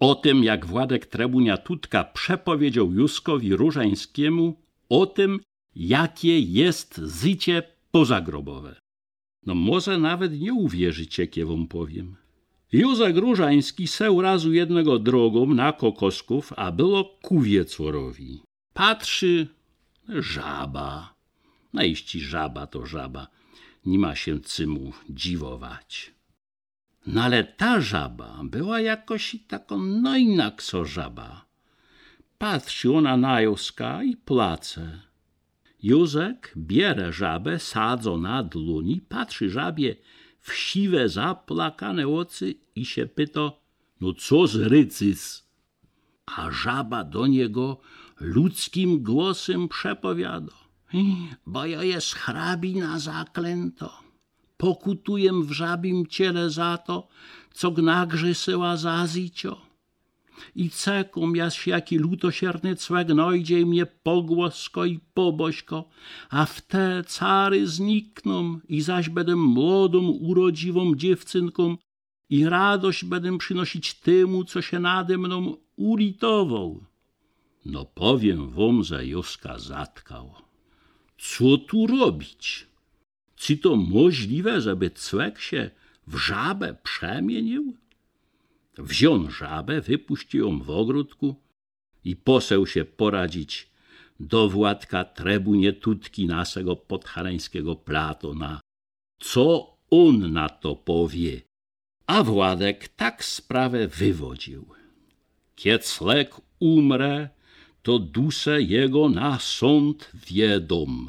O tym, jak Władek Trebunia Tutka przepowiedział Józkowi Różańskiemu o tym, jakie jest życie pozagrobowe. No może nawet nie uwierzycie, kie wam powiem. Józek Różański seł razu jednego drogą na Kokosków, a było ku wieczorowi. Patrzy, żaba. No iści żaba to żaba. Nie ma się cymu dziwować. No ale ta żaba była jakoś taką no inakso żaba. Patrzy ona na Józka i place. Józek bierze żabę, sadzo na dłoni, patrzy żabie w siwe, zaplakane oczy i się pyta, no co z rycys? A żaba do niego ludzkim głosem przepowiada, bo ja jest hrabina zaklęto. Pokutuję w żabim ciele za to, co gnagrzyszyła za życio. I cekom jaś jaki lutosierny cwek nojdzie i mnie pogłosko i pobośko, a w te cary znikną i zaś będę młodą, urodziwą dziewczynką i radość będę przynosić temu, co się nade mną ulitował. No powiem wam, że Józka zatkał. Co tu robić? Czy to możliwe, żeby cwek się w żabę przemienił? Wziął żabę, wypuścił ją w ogródku i poseł się poradzić do Władka Trebunie Tutki, naszego podhalańskiego Platona. Co on na to powie? A Władek tak sprawę wywodził. Kie clek umrze, to duszę jego na sąd wiedom.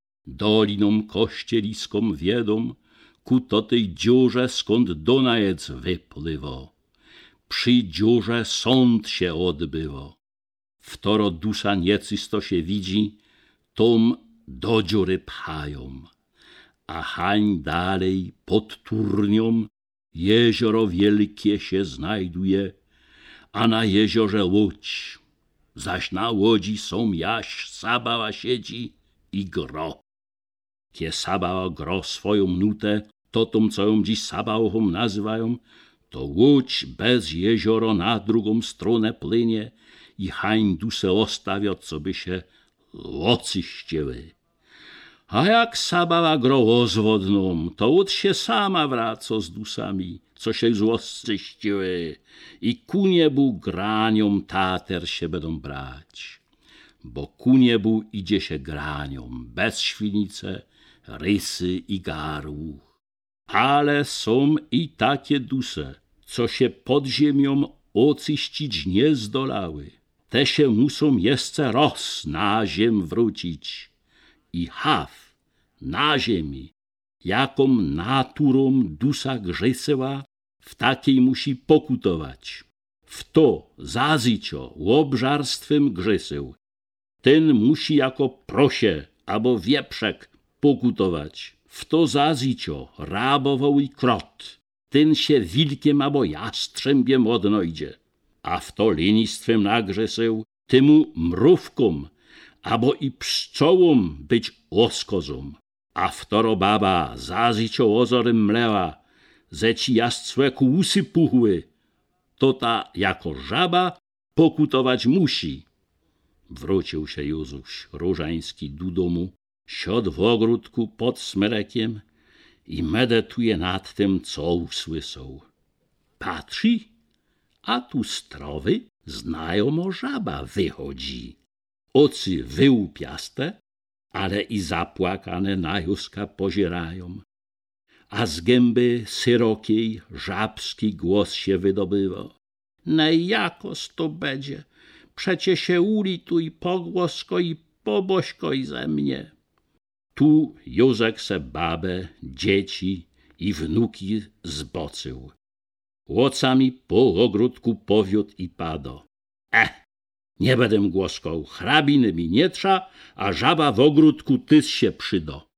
Doliną kościeliską wiedom, ku to tej dziurze, skąd Dunajec wypływa. Przy dziurze sąd się odbywa. Wtoro dusza nieczysto się widzi, tom do dziury pchają. A hań dalej pod turnią jezioro wielkie się znajduje, a na jeziorze łódź. Zaś na łodzi są jaś Sabała siedzi i gro. Kie Sabała gro swoją nutę, to tą, co ją dziś Sabałą nazywają, to łódź bez jezioro na drugą stronę płynie i hań dusę ostawia, co by się locy ścięły. A jak Sabała gro ozwodną, to łódź się sama wraca z dusami, co się z łoscy ścięły i ku niebu graniom tater się będą brać. Bo ku niebu idzie się graniom, bez świnice, rysy i garłuch. Ale są i takie dusze, co się pod ziemią oczyścić nie zdolały. Te się muszą jeszcze raz na ziem wrócić. I haw na ziemi, jaką naturą dusza grzeszyła, w takiej musi pokutować. W to za życio łobżarstwem grzeszył. Ten musi jako prosie albo wieprzek pokutować. W to za życio rabował i krot. Ten się wilkiem albo jastrzębiem odnojdzie. A w to lenistwem nagrzeszył, temu mrówkom albo i pszczołom być oskozą. A wtoro baba za życio ozorem mleła, ze ci jastrzwe kłusy puchły, to ta jako żaba pokutować musi. Wrócił się Józuś Różański do domu, siadł w ogródku pod smyrekiem i medytuje nad tym, co usłyszał. Patrzy, a tu z trowy znajomo żaba wychodzi. Oczy wyłupiaste, ale i zapłakane na Józka pozierają. A z gęby syrokiej żabski głos się wydobywa. Nej jakoż to będzie, przecie się ulituj pogłosko i pobośkoj ze mnie. Tu Józek se babę, dzieci i wnuki zbocył. Łocami po ogródku powiódł i pado. Nie będę głoskał, hrabiny mi nie trza, a żaba w ogródku tys się przydo.